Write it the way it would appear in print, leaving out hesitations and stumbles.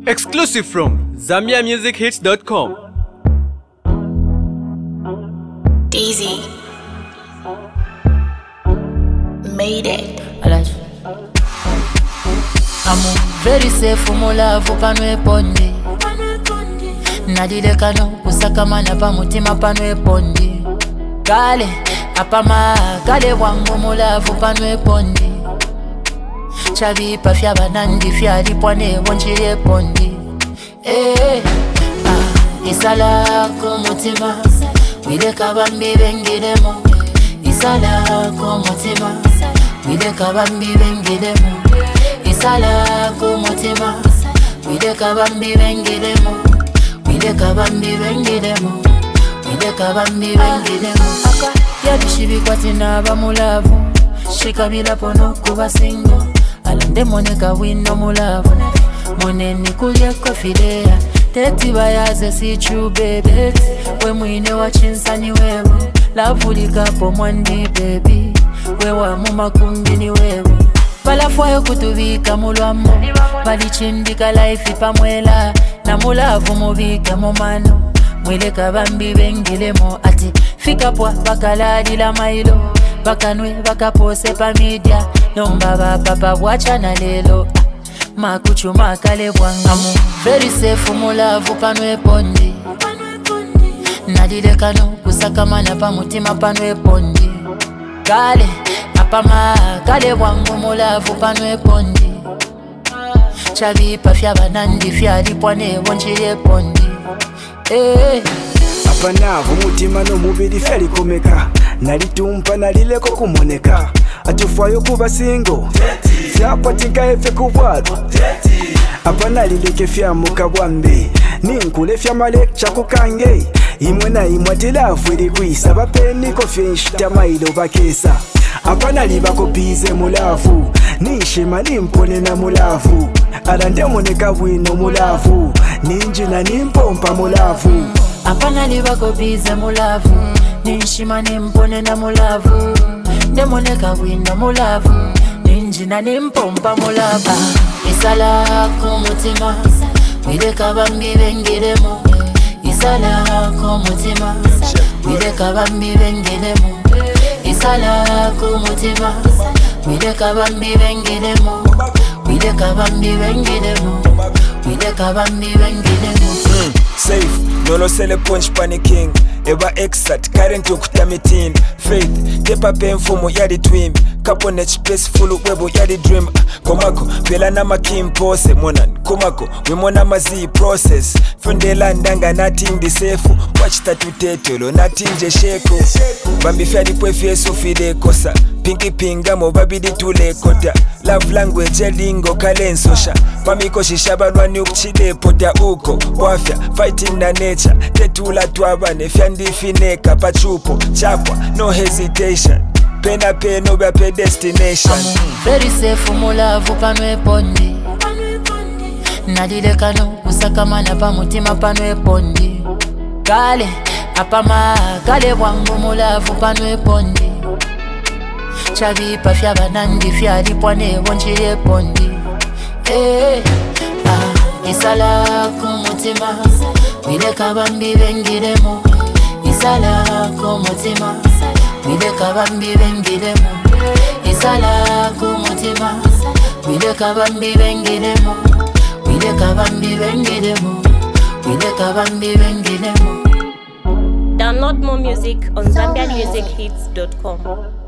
Exclusive from ZambiaMusicHits.com. Daisy made it. I'm very safe for my love panwe pondi. Nadile kano kusaka mana pa mutima panwe pondi. Kale apama kale wangu my love panwe pondi. Chabi pa fya banandi fya lipwane wonjire pondi. Isala ko mutima wide kabambi bengiremo. Isala ko mutima wide kabambi bengiremo. Isala ko mutima wide kabambi bengiremo. Wide kabambi bengiremo. Wide kabambi bengiremo. Aka yabishibi kwatina bamulavu shikabila pono kuba singo. Alande moneka wino mulavu moneni kulye kofidea teti bayaze si true baby we mwine wa chinsani wewe lavulika po mwandi baby we wa mumakumbi ni wewe balafwayo kutuvika mulwamo balichimbika life pamwela na mulavu mubika mumano mwile kabambi bengilemo ati fika pwa bakalalila mailo bakanwe bakapose pa media nomba ba papa wacha na lelo makuchuma kale bwangamu very safe mu love panwe pondi nadile kano kusaka mana pa mutima panwe pondi kale apama kale bwangu mu love panwe pondi chabi pa fya banandi fya lipwane wonjire pondi apana umutima no mubiri feri komeka nalitumpa nalileko kumoneka atufwayo kuba singo fyapatinka efe kubwalo apana lileke fya mukabwambe ninkule fya malekcha kukange imwe na imwe tilavu ilikwisa bapeniko fyenshita mailo bakesa apana libako bize mulavu nishima nimpone na mulavu alande moneka wino mulavu ninjina nimpompa mulavu apana libako bize mulavu ninshima nimpone na mulavu ndemoneka wino mulavu ninjina nimpompa mulavu isala ko mutima wide kabambi bengiremo isala ko mutima wide kabambi bengiremo isala ko mutima wide kabambi bengiremo wide kabambi bengiremo wide kabambi bengiremo safe nolo sele punch panicking eba exat current ukutamitin faith tepa penfumo yadi twin kapo net peaceful webo yadi dream komako pela na makim pose monan komako we mona mazi process fundela ndanga nothing the safe watch tatutetelo nothing je sheko bambi fyadi pwe so fide kosa pinki pinga mo babidi tule kota love language lingo kalensosha pamiko shishabalwani ukuchide pota uko wafya fighting na nature tetula twabane fyandifineka pachupo chapwa no hesitation pena peno ba destination very safe mu love panwe pondi nadile kano kusaka mana pa mutima panwe pondi kale apama kale bwangu mu love panwe pondi chabi pa fya banandi fya lipwane wonjire pondi isala ko mutima wide kabambi bengiremo isala ko mutima wide kabambi bengiremo isala ko mutima wide kabambi bengiremo wide kabambi bengiremo wide kabambi bengiremo. Download more music on ZambiaMusicHits.com.